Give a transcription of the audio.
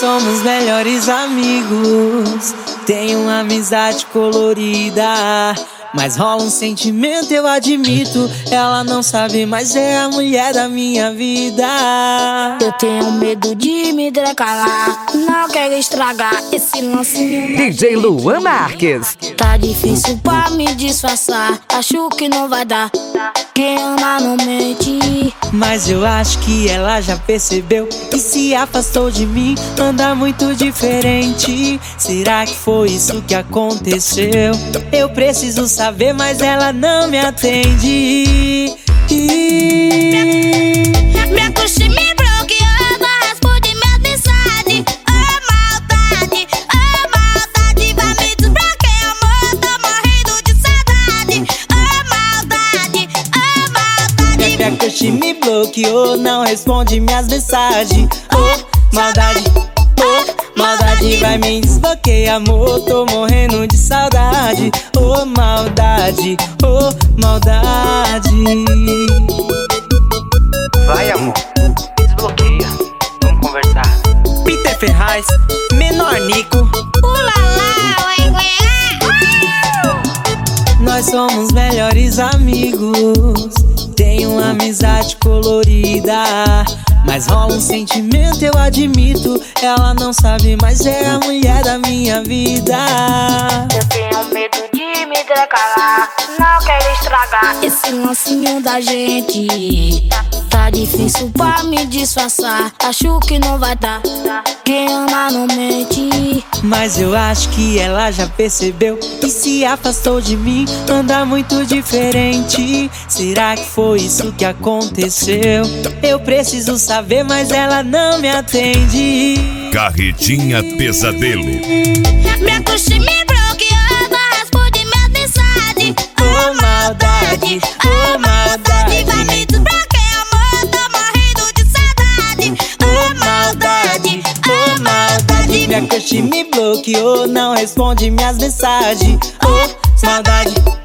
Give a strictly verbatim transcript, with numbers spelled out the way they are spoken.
somos melhores amigos, tem uma amizade colorida, mas rola um sentimento, eu admito. Ela não sabe, mas é a mulher da minha vida. Eu tenho medo de me declarar, não quero estragar esse lance. D J Luan Marques. Tá difícil pra me disfarçar, acho que não vai dar. Quem ama não mente. Mas eu acho que ela já percebeu e se afastou de mim, anda muito diferente. Será que foi isso que aconteceu? Eu preciso saber, mas ela não me atende. Me acostei, me bloqueou, não responde minha mensagem. Oh maldade, oh maldade, vai me desbloquear, amor, tô morrendo de saudade. Oh maldade, oh maldade. Minha crush me bloqueou, não responde minhas mensagens. Oh maldade, oh maldade, vai me desbloquear, amor, tô morrendo de saudade. Oh maldade, oh maldade. Vai, amor, desbloqueia, vamos conversar. Peter Ferraz, Menor Nico. Nós somos melhores amigos, tem uma amizade colorida, mas rola um sentimento, eu admito. Ela não sabe, mas é a mulher da minha vida. Eu tenho medo de me declarar, não quero estragar esse lancinho da gente. Tá difícil pra me disfarçar, acho que não vai dar. Quem ama não mente. Mas eu acho que ela já percebeu e se afastou de mim, anda muito diferente. Será que foi isso que aconteceu? Eu preciso saber, mas ela não me atende. Carretinha Pesadelo. Me acostei, me bloqueou, não responde minha mensagem. Oh maldade, oh maldade, vai me desbloquear, amor, tô morrendo de saudade. oh maldade, oh maldade. Minha crush me bloqueou, não responde minhas mensagens. Oh maldade.